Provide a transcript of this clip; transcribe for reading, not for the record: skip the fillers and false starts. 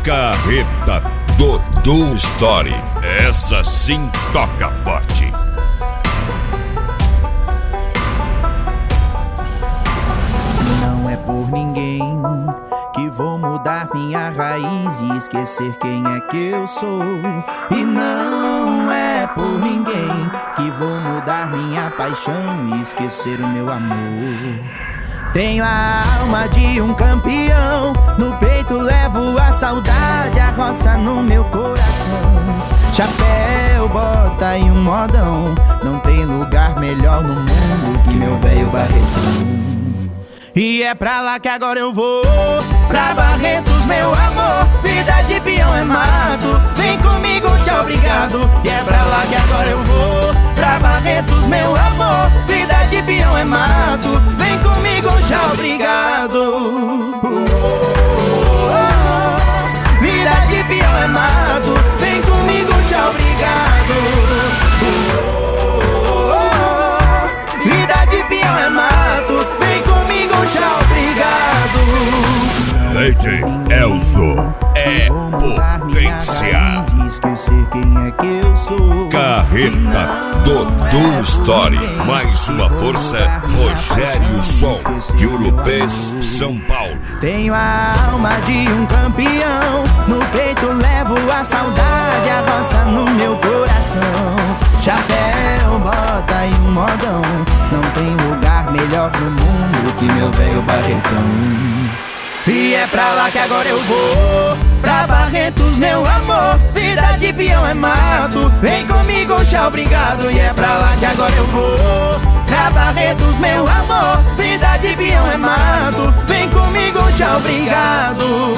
Carreta Dodô Story. Essa sim toca forte. Não é por ninguém que vou mudar minha raiz e esquecer quem é que eu sou. E não é por ninguém que vou mudar minha paixão e esquecer o meu amor. Tenho a alma de um campeão, no peito levo a saudade, a roça no meu coração. Chapéu, bota e um modão, não tem lugar melhor no mundo que meu velho Barretão. E é pra lá que agora eu vou, pra Barretos, meu amor. Vida de peão é mato, vem comigo, tchau, obrigado. E é pra lá que agora eu vou, pra Barretos, meu amor. Vida de peão é mato, vem comigo, tchau, obrigado. Vida de peão é mato, vem comigo, tchau, obrigado. Vida de peão é mato, vem comigo, tchau, obrigado. Lady Elzo é potência. Esquecer quem é que eu sou. Carreta Dodô Story. Mais uma força, Rogério Som, de Urupês, São Paulo. Tenho a alma de um campeão, no peito levo a saudade, a roça no meu coração. Chapéu, bota e um modão, não tem lugar melhor no mundo que meu velho Barretão. E é pra lá que agora eu vou, pra Barretos, meu amor. Vida de peão é mato, vem comigo, tchau, obrigado. E é pra lá que agora eu vou, pra Barretos, meu amor. Vida de peão é mato, vem comigo, tchau, obrigado.